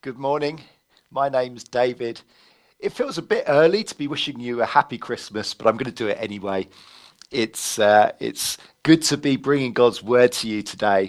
Good morning. My name's David. It feels a bit early to be wishing you a happy Christmas, but I'm going to do it anyway. It's good to be bringing God's word to you today,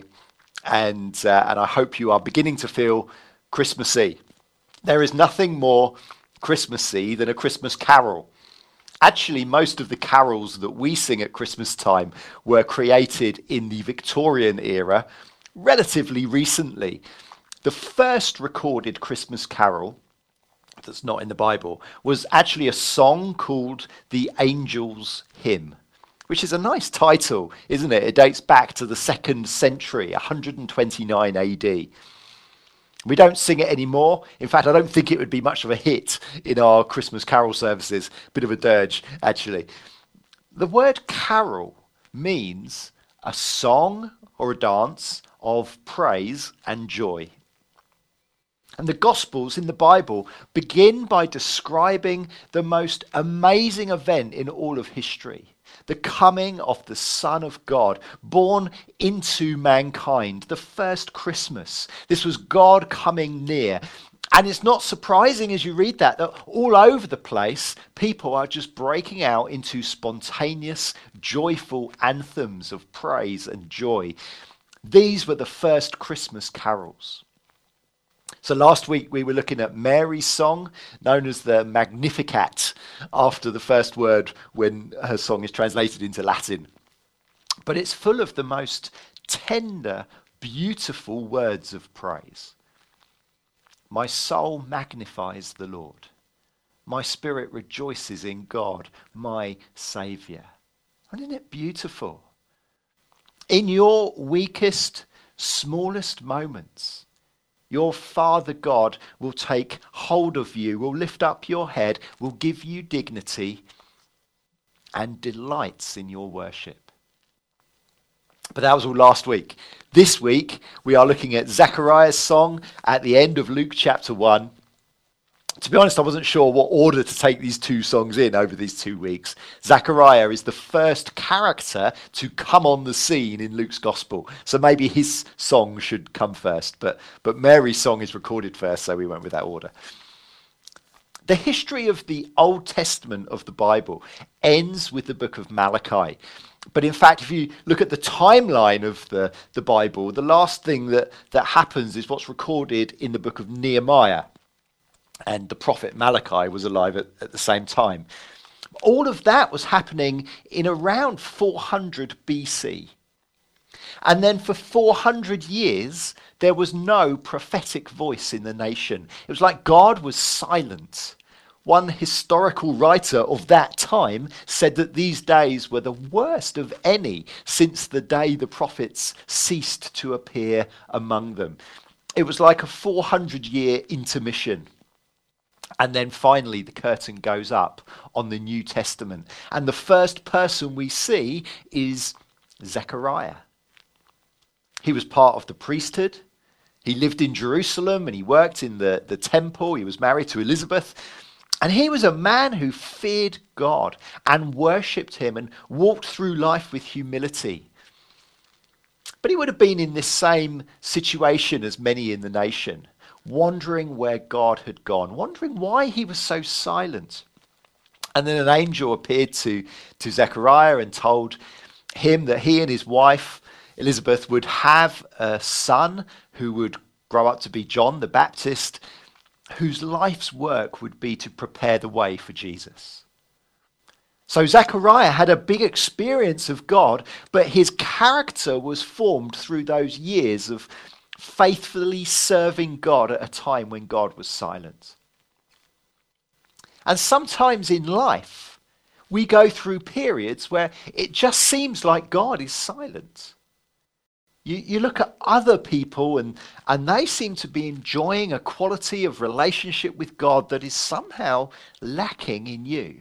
and I hope you are beginning to feel Christmassy. There is nothing more Christmassy than a Christmas carol. Actually, most of the carols that we sing at Christmas time were created in the Victorian era relatively recently. The first recorded Christmas carol that's not in the Bible was actually a song called The Angel's Hymn, which is a nice title, isn't it? It dates back to the 2nd century, 129 AD. We don't sing it anymore. In fact, I don't think it would be much of a hit in our Christmas carol services. Bit of a dirge, actually. The word carol means a song or a dance of praise and joy. And the Gospels in the Bible begin by describing the most amazing event in all of history, the coming of the Son of God, born into mankind, the first Christmas. This was God coming near. And it's not surprising as you read that all over the place, people are just breaking out into spontaneous, joyful anthems of praise and joy. These were the first Christmas carols. So last week we were looking at Mary's song, known as the Magnificat, after the first word when her song is translated into Latin. But it's full of the most tender, beautiful words of praise. My soul magnifies the Lord. My spirit rejoices in God, my Saviour. Isn't it beautiful? In your weakest, smallest moments, your Father God will take hold of you, will lift up your head, will give you dignity and delights in your worship. But that was all last week. This week, we are looking at Zechariah's song at the end of Luke chapter 1. To be honest, I wasn't sure what order to take these two songs in over these 2 weeks. Zechariah is the first character to come on the scene in Luke's gospel. So maybe his song should come first. But Mary's song is recorded first, so we went with that order. The history of the Old Testament of the Bible ends with the book of Malachi. But in fact, if you look at the timeline of the Bible, the last thing that happens is what's recorded in the book of Nehemiah. And the prophet Malachi was alive at the same time. All of that was happening in around 400 BC. And then for 400 years, there was no prophetic voice in the nation. It was like God was silent. One historical writer of that time said that these days were the worst of any since the day the prophets ceased to appear among them. It was like a 400-year intermission. And then finally the curtain goes up on the New Testament. And the first person we see is Zechariah. He was part of the priesthood. He lived in Jerusalem and he worked in the temple. He was married to Elizabeth. And he was a man who feared God and worshipped him and walked through life with humility. But he would have been in this same situation as many in the nation, wondering where God had gone, wondering why he was so silent. And then an angel appeared to Zechariah and told him that he and his wife, Elizabeth, would have a son who would grow up to be John the Baptist, whose life's work would be to prepare the way for Jesus. So Zechariah had a big experience of God, but his character was formed through those years of faithfully serving God at a time when God was silent. And sometimes in life, we go through periods where it just seems like God is silent. You look at other people and they seem to be enjoying a quality of relationship with God that is somehow lacking in you.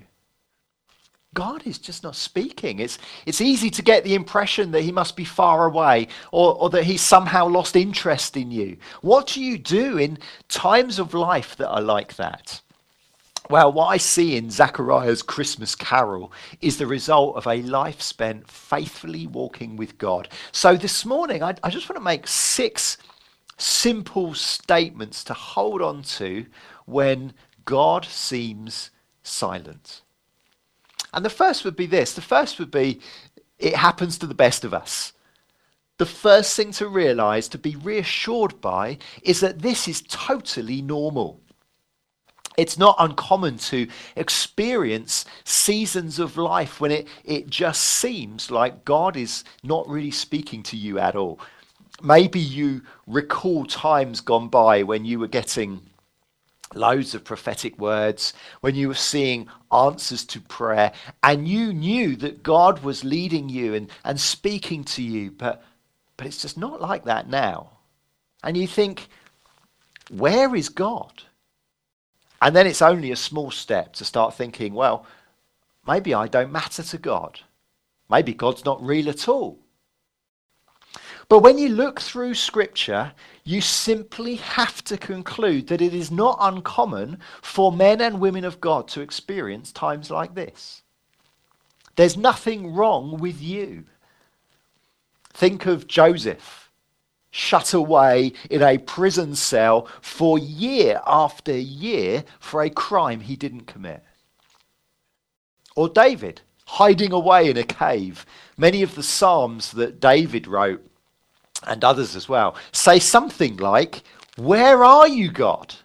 God is just not speaking. It's easy to get the impression that he must be far away or that he's somehow lost interest in you. What do you do in times of life that are like that? Well, what I see in Zechariah's Christmas carol is the result of a life spent faithfully walking with God. So this morning, I just want to make 6 simple statements to hold on to when God seems silent. And the first would be this. The first would be, it happens to the best of us. The first thing to realize, to be reassured by, is that this is totally normal. It's not uncommon to experience seasons of life when it just seems like God is not really speaking to you at all. Maybe you recall times gone by when you were getting loads of prophetic words, when you were seeing answers to prayer, and you knew that God was leading you and speaking to you, but it's just not like that now. And you think, where is God? And then it's only a small step to start thinking, well, maybe I don't matter to God. Maybe God's not real at all. But when you look through Scripture, you simply have to conclude that it is not uncommon for men and women of God to experience times like this. There's nothing wrong with you. Think of Joseph, shut away in a prison cell for year after year for a crime he didn't commit. Or David, hiding away in a cave. Many of the Psalms that David wrote, and others as well, say something like, "Where are you, God?"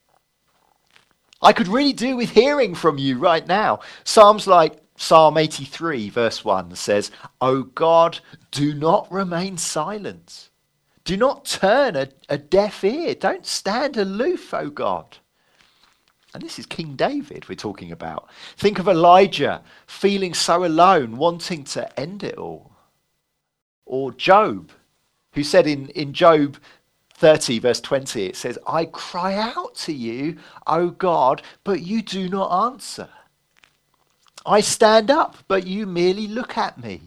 I could really do with hearing from you right now. Psalms like Psalm 83 verse 1 says, "O God, do not remain silent. Do not turn a deaf ear. Don't stand aloof, O God." And this is King David we're talking about. Think of Elijah feeling so alone, wanting to end it all. Or Job, who said in Job 30 verse 20, it says, "I cry out to you, O God, but you do not answer. I stand up, but you merely look at me."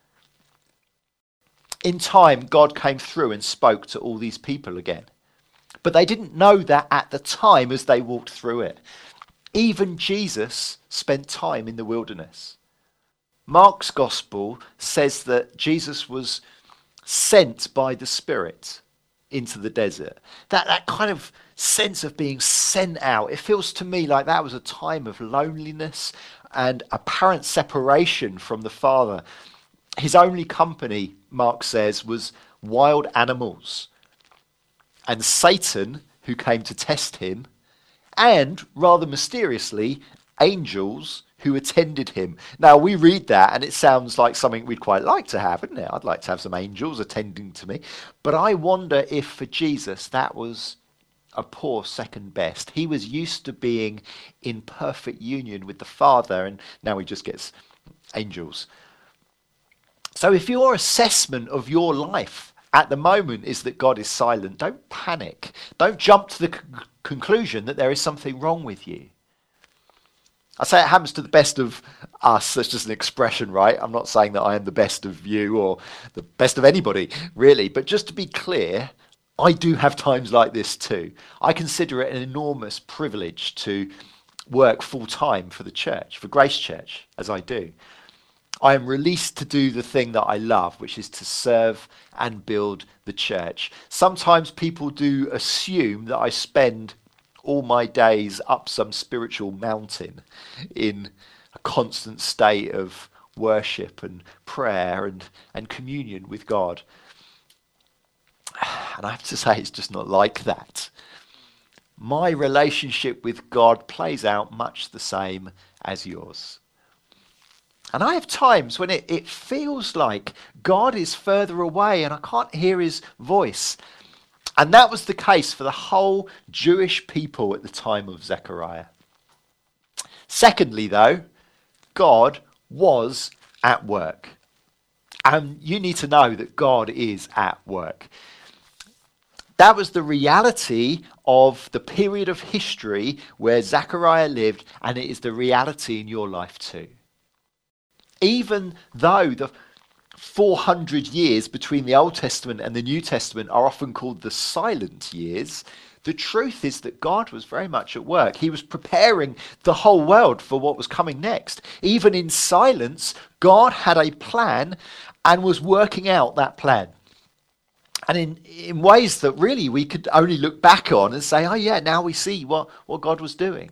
In time, God came through and spoke to all these people again. But they didn't know that at the time as they walked through it. Even Jesus spent time in the wilderness. Mark's gospel says that Jesus was sent by the Spirit into the desert. That kind of sense of being sent out, it feels to me like that was a time of loneliness and apparent separation from the Father. His only company, Mark says, was wild animals and Satan, who came to test him, and, rather mysteriously, angels who attended him. Now, we read that and it sounds like something we'd quite like to have, isn't it? I'd like to have some angels attending to me. But I wonder if for Jesus that was a poor second best. He was used to being in perfect union with the Father, and now he just gets angels. So if your assessment of your life at the moment is that God is silent, don't panic. Don't jump to the conclusion that there is something wrong with you. I say it happens to the best of us. That's just an expression, right? I'm not saying that I am the best of you or the best of anybody, really. But just to be clear, I do have times like this too. I consider it an enormous privilege to work full-time for the church, for Grace Church, as I do. I am released to do the thing that I love, which is to serve and build the church. Sometimes people do assume that I spend all my days up some spiritual mountain in a constant state of worship and prayer and communion with God. And I have to say, it's just not like that. My relationship with God plays out much the same as yours. And I have times when it feels like God is further away and I can't hear his voice. And that was the case for the whole Jewish people at the time of Zechariah. Secondly, though, God was at work. And you need to know that God is at work. That was the reality of the period of history where Zechariah lived, and it is the reality in your life too. Even though the 400 years between the Old Testament and the New Testament are often called the silent years, the truth is that God was very much at work. He was preparing the whole world for what was coming next. Even in silence, God had a plan and was working out that plan. And in ways that really we could only look back on and say, oh yeah, now we see what God was doing.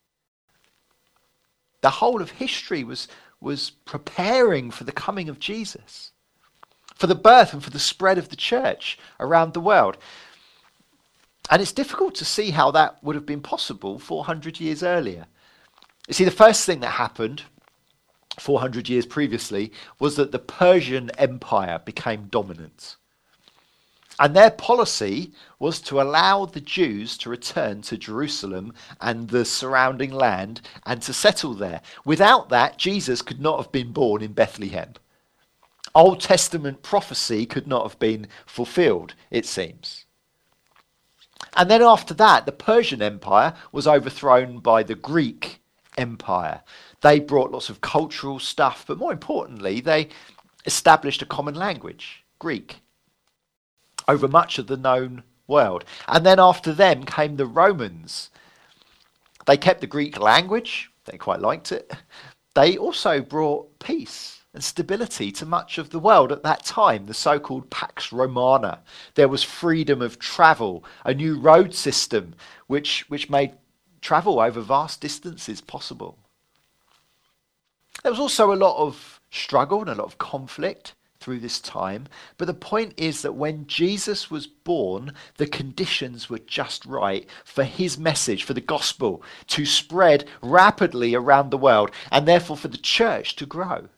The whole of history was preparing for the coming of Jesus, for the birth and for the spread of the church around the world. And it's difficult to see how that would have been possible 400 years earlier. You see, the first thing that happened 400 years previously was that the Persian Empire became dominant. And their policy was to allow the Jews to return to Jerusalem and the surrounding land and to settle there. Without that, Jesus could not have been born in Bethlehem. Old Testament prophecy could not have been fulfilled, it seems. And then after that, the Persian Empire was overthrown by the Greek Empire. They brought lots of cultural stuff, but more importantly, they established a common language, Greek, over much of the known world. And then after them came the Romans. They kept the Greek language. They quite liked it. They also brought peace and stability to much of the world at that time, the so-called Pax Romana. There was freedom of travel, a new road system which made travel over vast distances possible. There was also a lot of struggle and a lot of conflict through this time, but the point is that when Jesus was born, the conditions were just right for his message, for the gospel to spread rapidly around the world, and therefore for the church to grow.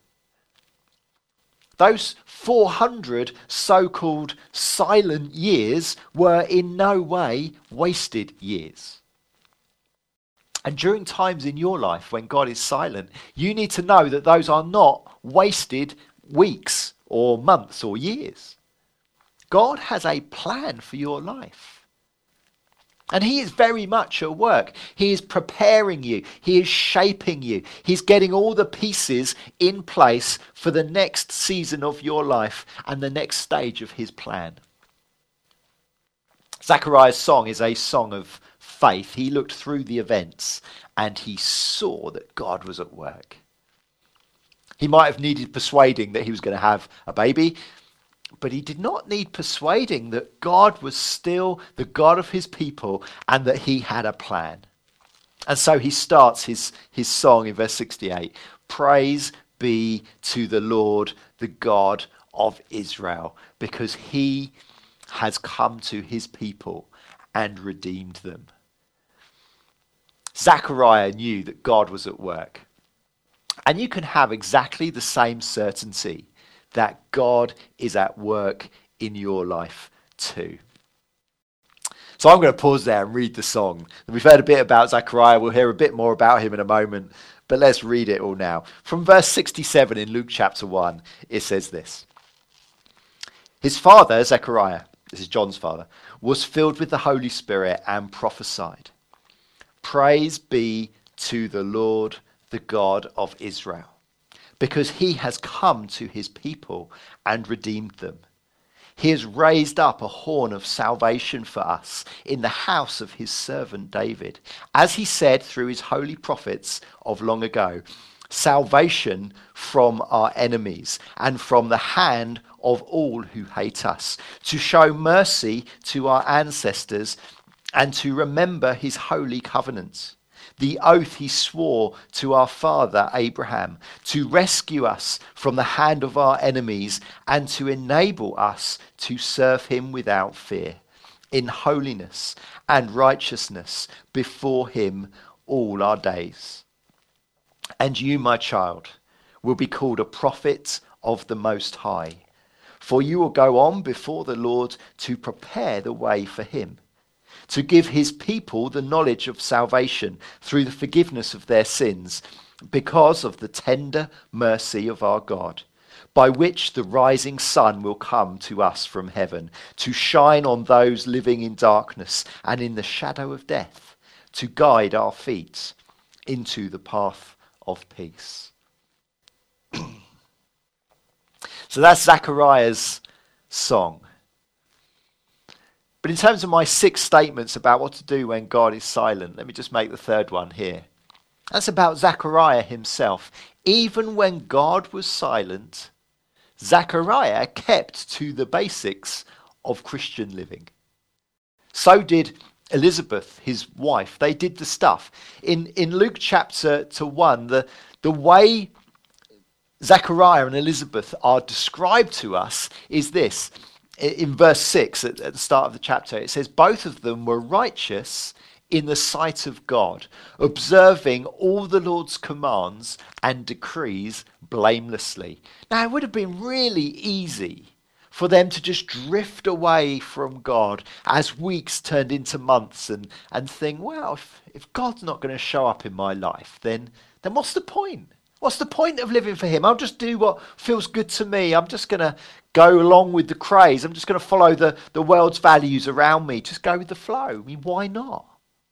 Those 400 so-called silent years were in no way wasted years. And during times in your life when God is silent, you need to know that those are not wasted weeks or months or years. God has a plan for your life. And he is very much at work. He is preparing you. He is shaping you. He's getting all the pieces in place for the next season of your life and the next stage of his plan. Zechariah's song is a song of faith. He looked through the events and he saw that God was at work. He might have needed persuading that he was going to have a baby, but he did not need persuading that God was still the God of his people and that he had a plan. And so he starts his song in verse 68. Praise be to the Lord, the God of Israel, because he has come to his people and redeemed them. Zechariah knew that God was at work. And you can have exactly the same certainty that God is at work in your life too. So I'm going to pause there and read the song. We've heard a bit about Zechariah. We'll hear a bit more about him in a moment. But let's read it all now. From verse 67 in Luke chapter 1, it says this. His father, Zechariah, this is John's father, was filled with the Holy Spirit and prophesied. Praise be to the Lord, the God of Israel, because he has come to his people and redeemed them. He has raised up a horn of salvation for us in the house of his servant David, as he said through his holy prophets of long ago, salvation from our enemies and from the hand of all who hate us, to show mercy to our ancestors and to remember his holy covenant, the oath he swore to our father Abraham, to rescue us from the hand of our enemies and to enable us to serve him without fear, in holiness and righteousness before him all our days. And you, my child, will be called a prophet of the Most High, for you will go on before the Lord to prepare the way for him, to give his people the knowledge of salvation through the forgiveness of their sins, because of the tender mercy of our God, by which the rising sun will come to us from heaven, to shine on those living in darkness and in the shadow of death, to guide our feet into the path of peace. So that's Zechariah's song. But in terms of my 6 statements about what to do when God is silent, let me just make the third one here. That's about Zechariah himself. Even when God was silent, Zechariah kept to the basics of Christian living. So did Elizabeth, his wife. They did the stuff. In Luke chapter 1, the way Zechariah and Elizabeth are described to us is this. In verse 6 at the start of the chapter, it says, both of them were righteous in the sight of God, observing all the Lord's commands and decrees blamelessly. Now, it would have been really easy for them to just drift away from God as weeks turned into months and think, well, if God's not going to show up in my life, then what's the point? What's the point of living for him? I'll just do what feels good to me. I'm just going to go along with the craze. I'm just going to follow the world's values around me. Just go with the flow. I mean, why not?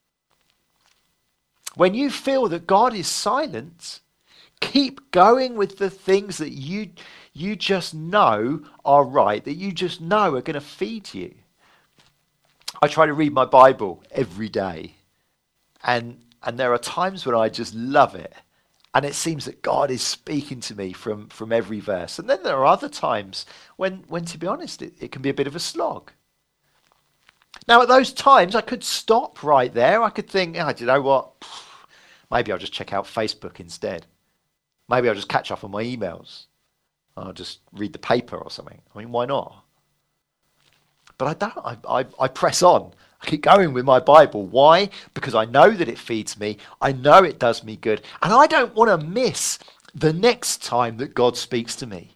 When you feel that God is silent, keep going with the things that you just know are right, that you just know are going to feed you. I try to read my Bible every day, and there are times when I just love it, and it seems that God is speaking to me from every verse. And then there are other times when to be honest, it can be a bit of a slog. Now, at those times, I could stop right there. I could think, do you know what? Maybe I'll just check out Facebook instead. Maybe I'll just catch up on my emails. I'll just read the paper or something. I mean, why not? But I don't. I press on. I keep going with my Bible. Why? Because I know that it feeds me. I know it does me good. And I don't want to miss the next time that God speaks to me.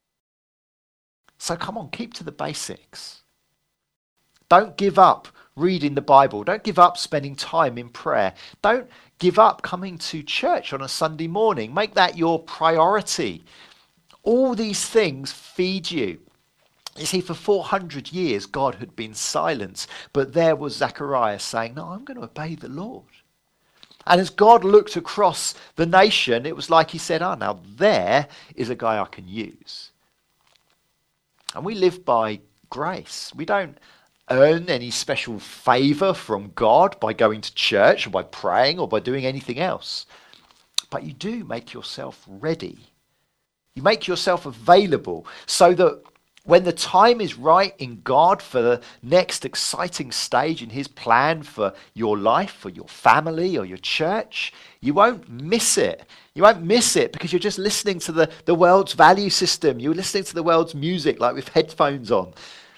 So come on, keep to the basics. Don't give up reading the Bible. Don't give up spending time in prayer. Don't give up coming to church on a Sunday morning. Make that your priority. All these things feed you. You see, for 400 years, God had been silent, but there was Zechariah saying, no, I'm going to obey the Lord. And as God looked across the nation, it was like he said, now there is a guy I can use. And we live by grace. We don't earn any special favor from God by going to church or by praying or by doing anything else. But you do make yourself ready. You make yourself available so that when the time is right in God for the next exciting stage in his plan for your life, for your family or your church, you won't miss it. You won't miss it because you're just listening to the world's value system. You're listening to the world's music like with headphones on.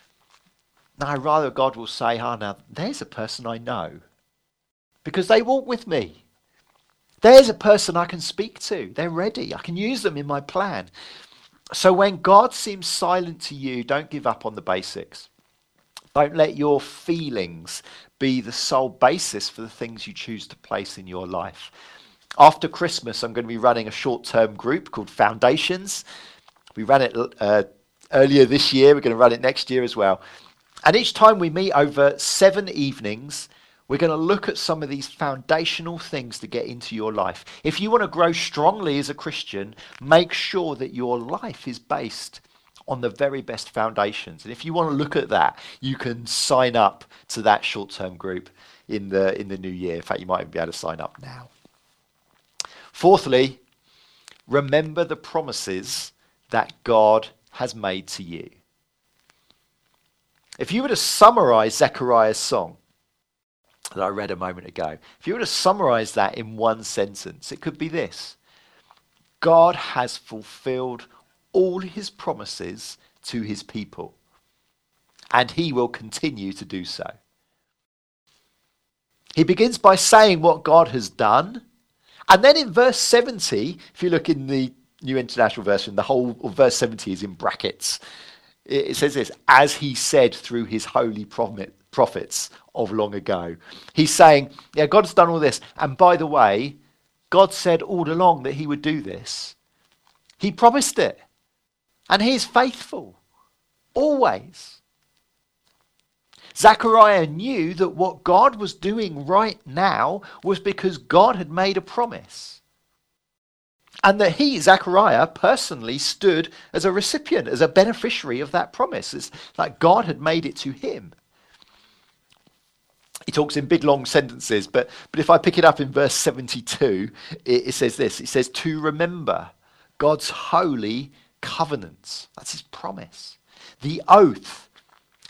No, rather God will say, now there's a person I know because they walk with me. There's a person I can speak to. They're ready. I can use them in my plan. So when God seems silent to you, don't give up on the basics. Don't let your feelings be the sole basis for the things you choose to place in your life. After Christmas, I'm going to be running a short-term group called Foundations. We ran it earlier this year. We're going to run it next year as well. And each time we meet over 7 evenings, we're going to look at some of these foundational things to get into your life. If you want to grow strongly as a Christian, make sure that your life is based on the very best foundations. And if you want to look at that, you can sign up to that short-term group in the new year. In fact, you might even be able to sign up now. Fourthly, remember the promises that God has made to you. If you were to summarize Zechariah's song that I read a moment ago, if you were to summarize that in one sentence, it could be this: God has fulfilled all his promises to his people, and he will continue to do so. He begins by saying what God has done, and then in verse 70, if you look in the New International Version, the whole of verse 70 is in brackets. It says this: as he said through his holy prophets of long ago. He's saying, yeah, God's done all this. And by the way, God said all along that he would do this. He promised it. And he is faithful. Always. Zechariah knew that what God was doing right now was because God had made a promise. And that he, Zechariah, personally stood as a recipient, as a beneficiary of that promise. It's like God had made it to him. He talks in big, long sentences, but if I pick it up in verse 72, it says this. It says, to remember God's holy covenants. That's his promise. The oath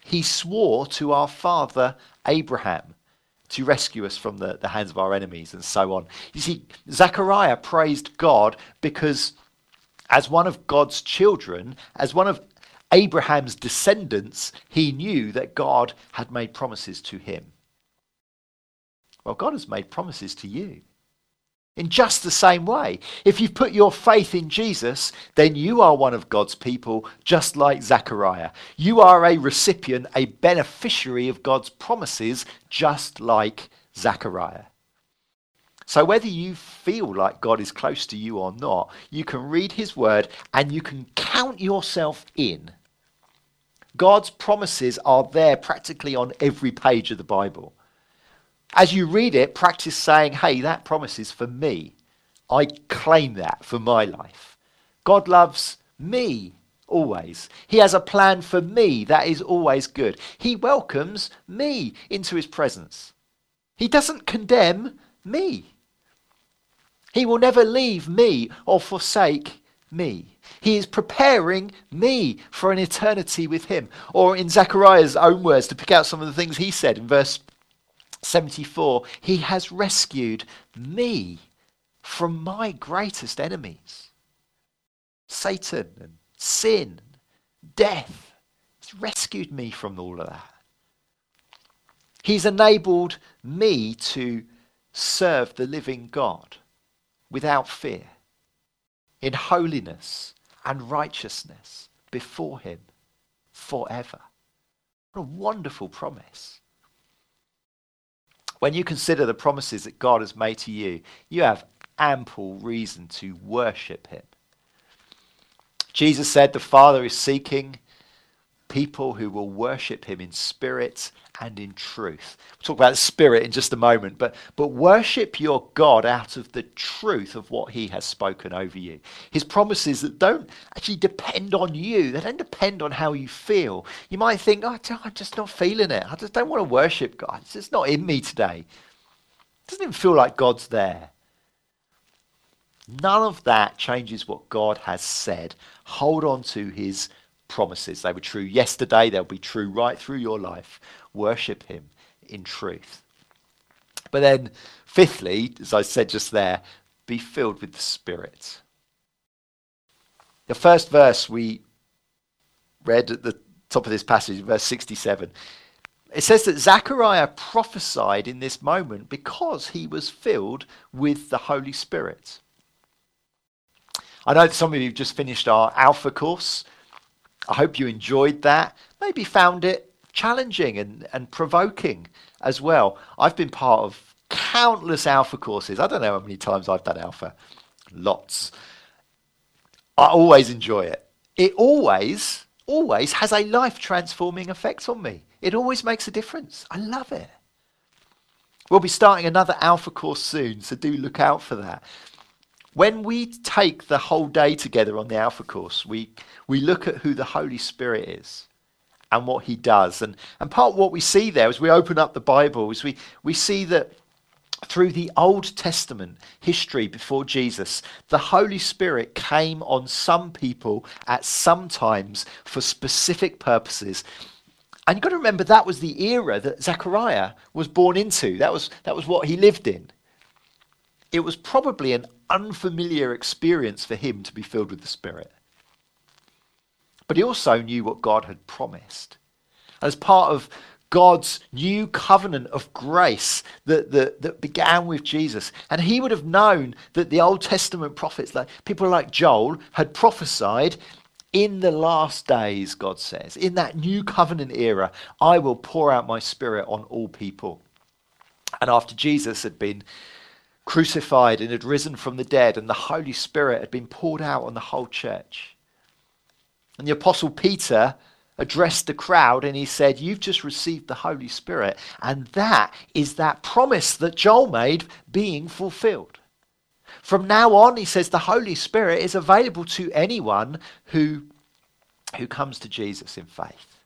he swore to our father Abraham to rescue us from the hands of our enemies and so on. You see, Zechariah praised God because as one of God's children, as one of Abraham's descendants, he knew that God had made promises to him. Well, God has made promises to you. In just the same way, if you've put your faith in Jesus, then you are one of God's people, just like Zechariah. You are a recipient, a beneficiary of God's promises, just like Zechariah. So whether you feel like God is close to you or not, you can read his word and you can count yourself in. God's promises are there practically on every page of the Bible. As you read it, practice saying, hey, that promise is for me. I claim that for my life. God loves me always. He has a plan for me that is always good. He welcomes me into his presence. He doesn't condemn me. He will never leave me or forsake me. He is preparing me for an eternity with him. Or in Zechariah's own words, to pick out some of the things he said in verse 74, he has rescued me from my greatest enemies. Satan and sin, death. He's rescued me from all of that. He's enabled me to serve the living God without fear, in holiness and righteousness before him forever. What a wonderful promise. When you consider the promises that God has made to you, you have ample reason to worship him. Jesus said the Father is seeking people who will worship him in spirit and in truth. We'll talk about the spirit in just a moment, but worship your God out of the truth of what he has spoken over you. His promises that don't actually depend on you. They don't depend on how you feel. You might think, oh, I'm just not feeling it. I just don't want to worship God. It's just not in me today. It doesn't even feel like God's there. None of that changes what God has said. Hold on to his promises. They were true yesterday. They'll be true right through your life. Worship him in truth. But then, fifthly, as I said just there, be filled with the Spirit. The first verse we read at the top of this passage, verse 67, it says that Zechariah prophesied in this moment because he was filled with the Holy Spirit. I know that some of you have just finished our Alpha course. I hope you enjoyed that. Maybe found it challenging and provoking as well. I've been part of countless Alpha courses. I don't know how many times I've done Alpha. Lots. I always enjoy it. It always has a life-transforming effect on me. It always makes a difference. I love it. We'll be starting another Alpha course soon, so do look out for that. When we take the whole day together on the Alpha course, we look at who the Holy Spirit is and what he does. And part of what we see there as we open up the Bible is we see that through the Old Testament history before Jesus, the Holy Spirit came on some people at some times for specific purposes. And you've got to remember that was the era that Zechariah was born into. That was what he lived in. It was probably an unfamiliar experience for him to be filled with the Spirit. But he also knew what God had promised. As part of God's new covenant of grace that began with Jesus. And he would have known that the Old Testament prophets, like people like Joel, had prophesied in the last days, God says, in that new covenant era, I will pour out my Spirit on all people. And after Jesus had been crucified and had risen from the dead, and the Holy Spirit had been poured out on the whole church. And the Apostle Peter addressed the crowd and he said, you've just received the Holy Spirit, and that is that promise that Joel made being fulfilled. From now on, he says, the Holy Spirit is available to anyone who comes to Jesus in faith.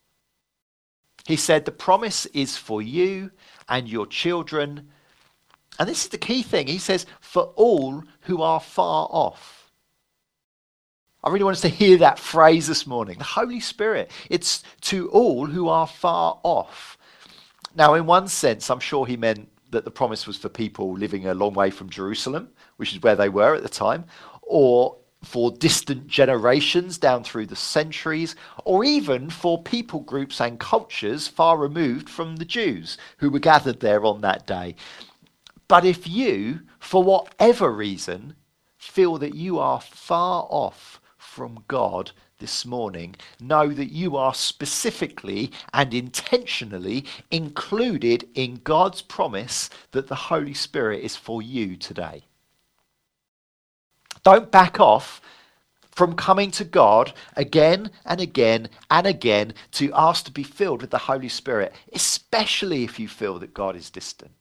He said, the promise is for you and your children. And this is the key thing. He says, for all who are far off. I really want us to hear that phrase this morning. The Holy Spirit. It's to all who are far off. Now, in one sense, I'm sure he meant that the promise was for people living a long way from Jerusalem, which is where they were at the time, or for distant generations down through the centuries, or even for people groups and cultures far removed from the Jews who were gathered there on that day. But if you, for whatever reason, feel that you are far off from God this morning, know that you are specifically and intentionally included in God's promise that the Holy Spirit is for you today. Don't back off from coming to God again and again and again to ask to be filled with the Holy Spirit, especially if you feel that God is distant.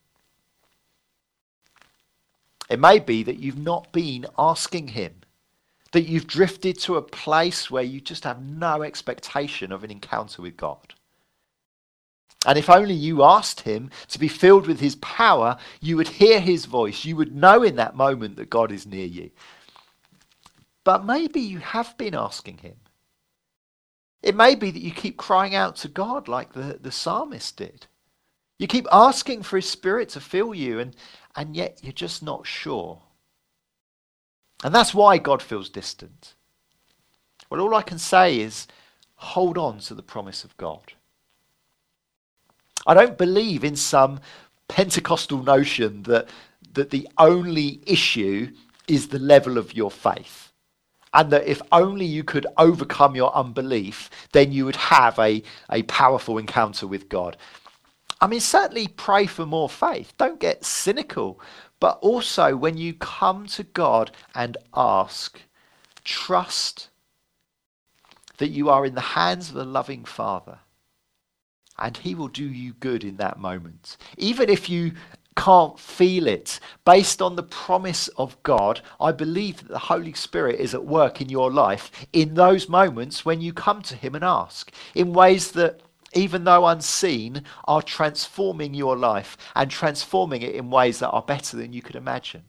It may be that you've not been asking him, that you've drifted to a place where you just have no expectation of an encounter with God. And if only you asked him to be filled with his power, you would hear his voice. You would know in that moment that God is near you. But maybe you have been asking him. It may be that you keep crying out to God like the psalmist did. You keep asking for his Spirit to fill you, and yet you're just not sure. And that's why God feels distant. Well, all I can say is hold on to the promise of God. I don't believe in some Pentecostal notion that the only issue is the level of your faith. And that if only you could overcome your unbelief, then you would have a powerful encounter with God. I mean, certainly pray for more faith. Don't get cynical. But also, when you come to God and ask, trust that you are in the hands of the loving Father. And he will do you good in that moment. Even if you can't feel it, based on the promise of God, I believe that the Holy Spirit is at work in your life in those moments when you come to him and ask, in ways that, even though unseen, are transforming your life and transforming it in ways that are better than you could imagine.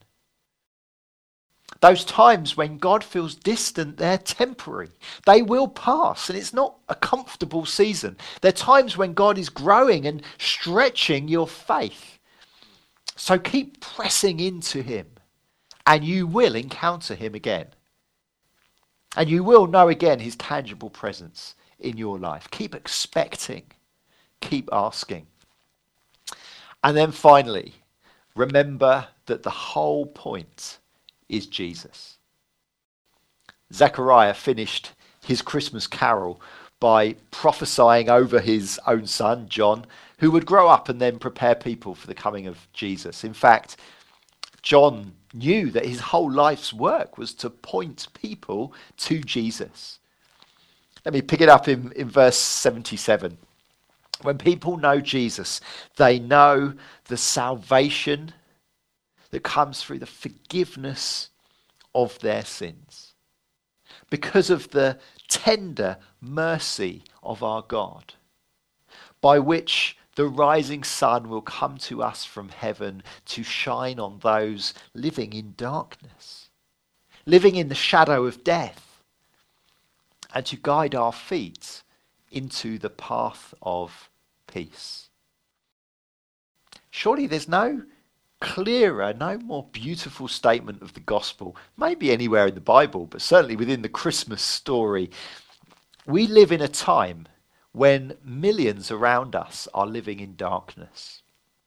Those times when God feels distant, they're temporary. They will pass, and it's not a comfortable season. They're times when God is growing and stretching your faith. So keep pressing into him, and you will encounter him again. And you will know again his tangible presence in your life. Keep expecting. Keep asking. And then finally, remember that the whole point is Jesus. Zechariah finished his Christmas carol by prophesying over his own son, John, who would grow up and then prepare people for the coming of Jesus. In fact, John knew that his whole life's work was to point people to Jesus. Let me pick it up in verse 77. When people know Jesus, they know the salvation that comes through the forgiveness of their sins. Because of the tender mercy of our God, by which the rising sun will come to us from heaven to shine on those living in darkness, living in the shadow of death, and to guide our feet into the path of peace. Surely there's no clearer, no more beautiful statement of the gospel, maybe anywhere in the Bible, but certainly within the Christmas story. We live in a time when millions around us are living in darkness.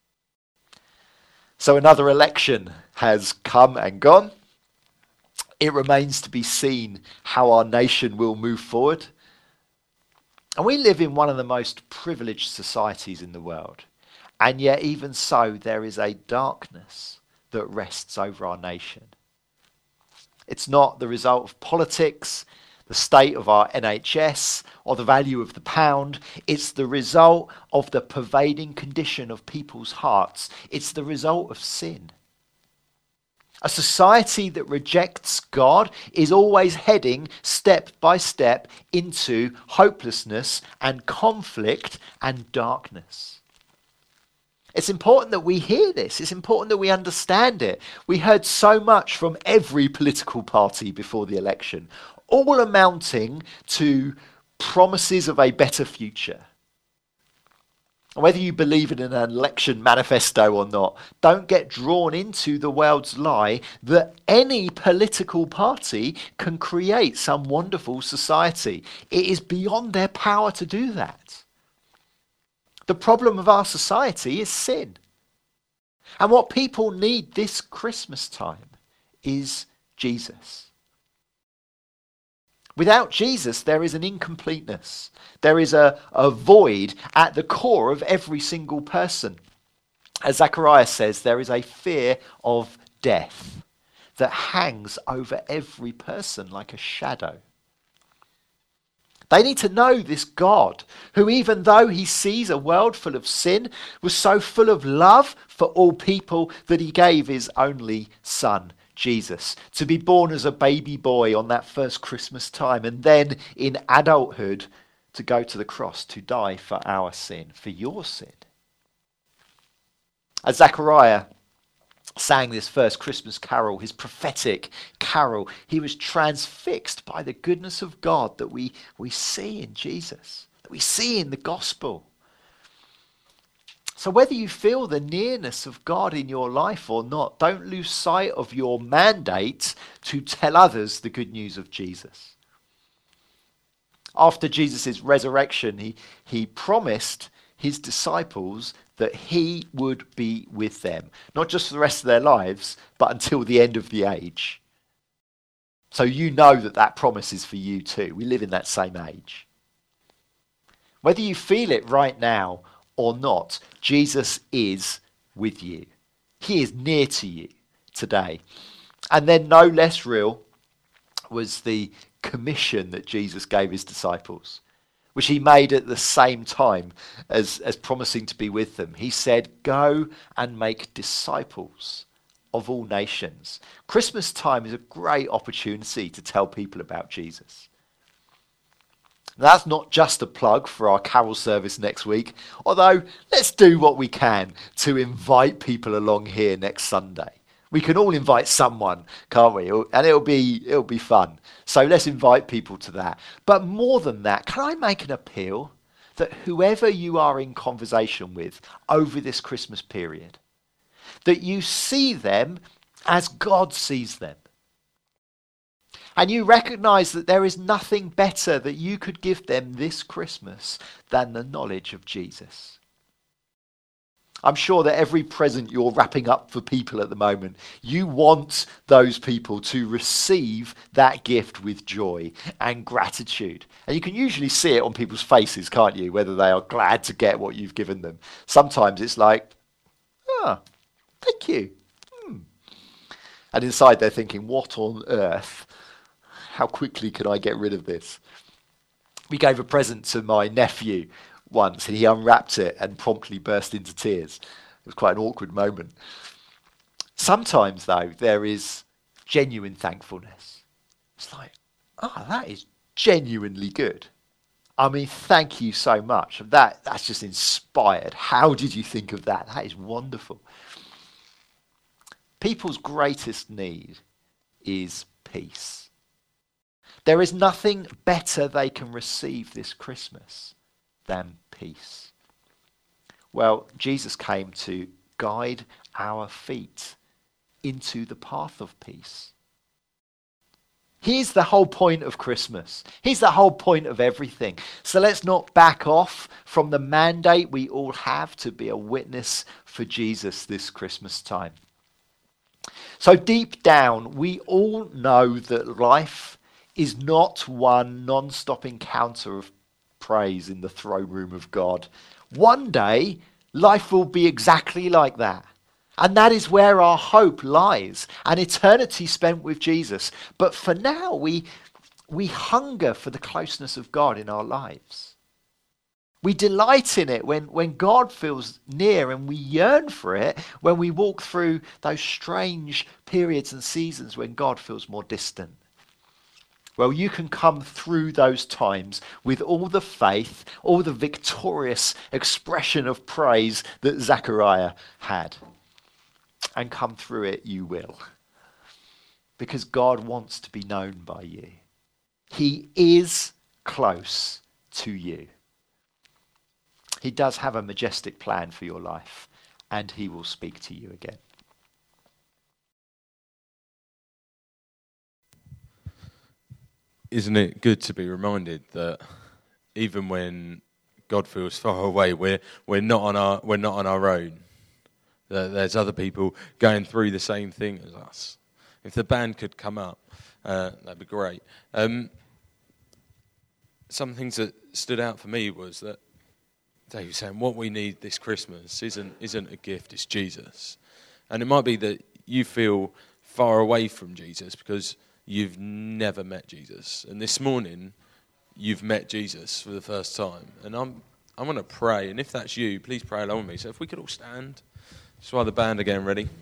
So another election has come and gone. It remains to be seen how our nation will move forward. And we live in one of the most privileged societies in the world. And yet even so, there is a darkness that rests over our nation. It's not the result of politics, the state of our NHS, or the value of the pound. It's the result of the pervading condition of people's hearts. It's the result of sin. A society that rejects God is always heading step by step into hopelessness and conflict and darkness. It's important that we hear this. It's important that we understand it. We heard so much from every political party before the election. all amounting to promises of a better future. Whether you believe in an election manifesto or not, don't get drawn into the world's lie that any political party can create some wonderful society. It is beyond their power to do that. The problem of our society is sin. And what people need this Christmas time is Jesus. Without Jesus, there is an incompleteness. There is a void at the core of every single person. As Zechariah says, there is a fear of death that hangs over every person like a shadow. They need to know this God, who even though he sees a world full of sin, was so full of love for all people that he gave his only son, Jesus, to be born as a baby boy on that first Christmas time, and then in adulthood to go to the cross to die for our sin, for your sin. As Zechariah sang this first Christmas carol, his prophetic carol, he was transfixed by the goodness of God that we see in Jesus, that we see in the gospel. So whether you feel the nearness of God in your life or not, don't lose sight of your mandate to tell others the good news of Jesus. After Jesus' resurrection, he promised his disciples that he would be with them, not just for the rest of their lives, but until the end of the age. So you know that promise is for you too. We live in that same age. Whether you feel it right now or not, Jesus is with you. He is near to you today. And then no less real was the commission that Jesus gave his disciples, which he made at the same time as promising to be with them. He said, go and make disciples of all nations. Christmas time is a great opportunity to tell people about Jesus. That's not just a plug for our carol service next week, although let's do what we can to invite people along here next Sunday. We can all invite someone, can't we? And it'll be fun. So let's invite people to that. But more than that, can I make an appeal that whoever you are in conversation with over this Christmas period, that you see them as God sees them. And you recognize that there is nothing better that you could give them this Christmas than the knowledge of Jesus. I'm sure that every present you're wrapping up for people at the moment, you want those people to receive that gift with joy and gratitude. And you can usually see it on people's faces, can't you? Whether they are glad to get what you've given them. Sometimes it's like, thank you. And inside they're thinking, what on earth? How quickly can I get rid of this? We gave a present to my nephew once, and he unwrapped it and promptly burst into tears. It was quite an awkward moment. Sometimes, though, there is genuine thankfulness. It's like, that is genuinely good. I mean, thank you so much. That's just inspired. How did you think of that? That is wonderful. People's greatest need is peace. There is nothing better they can receive this Christmas than peace. Well, Jesus came to guide our feet into the path of peace. Here's the whole point of Christmas. Here's the whole point of everything. So let's not back off from the mandate we all have to be a witness for Jesus this Christmas time. So deep down, we all know that life is not one non-stop encounter of praise in the throne room of God. One day, life will be exactly like that. And that is where our hope lies, an eternity spent with Jesus. But for now, we hunger for the closeness of God in our lives. We delight in it when God feels near, and we yearn for it when we walk through those strange periods and seasons when God feels more distant. Well, you can come through those times with all the faith, all the victorious expression of praise that Zechariah had. And come through it you will. Because God wants to be known by you. He is close to you. He does have a majestic plan for your life, and he will speak to you again. Isn't it good to be reminded that even when God feels far away, we're not on our own. That there's other people going through the same thing as us. If the band could come up, that'd be great. Some things that stood out for me was that Dave was saying what we need this Christmas isn't a gift, it's Jesus. And it might be that you feel far away from Jesus because you've never met Jesus. And this morning, you've met Jesus for the first time. And I'm going to pray, and if that's you, please pray along with me. So if we could all stand, just while the band are getting ready.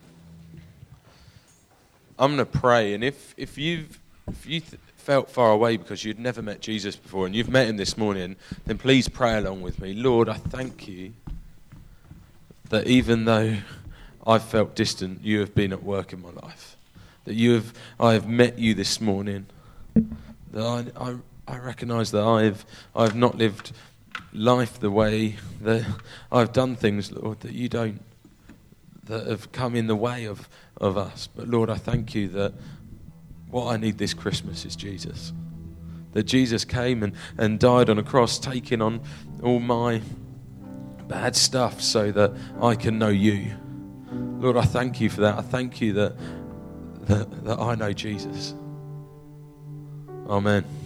I'm going to pray, and if you felt far away because you'd never met Jesus before and you've met him this morning, then please pray along with me. Lord, I thank you that even though I've felt distant, you have been at work in my life. That I have met you this morning. That I recognise that I've not lived life the way that I've done things, Lord, that you don't, that have come in the way of us. But Lord, I thank you that what I need this Christmas is Jesus. That Jesus came and died on a cross, taking on all my bad stuff so that I can know you. Lord, I thank you for that. I thank you that I know Jesus. Amen.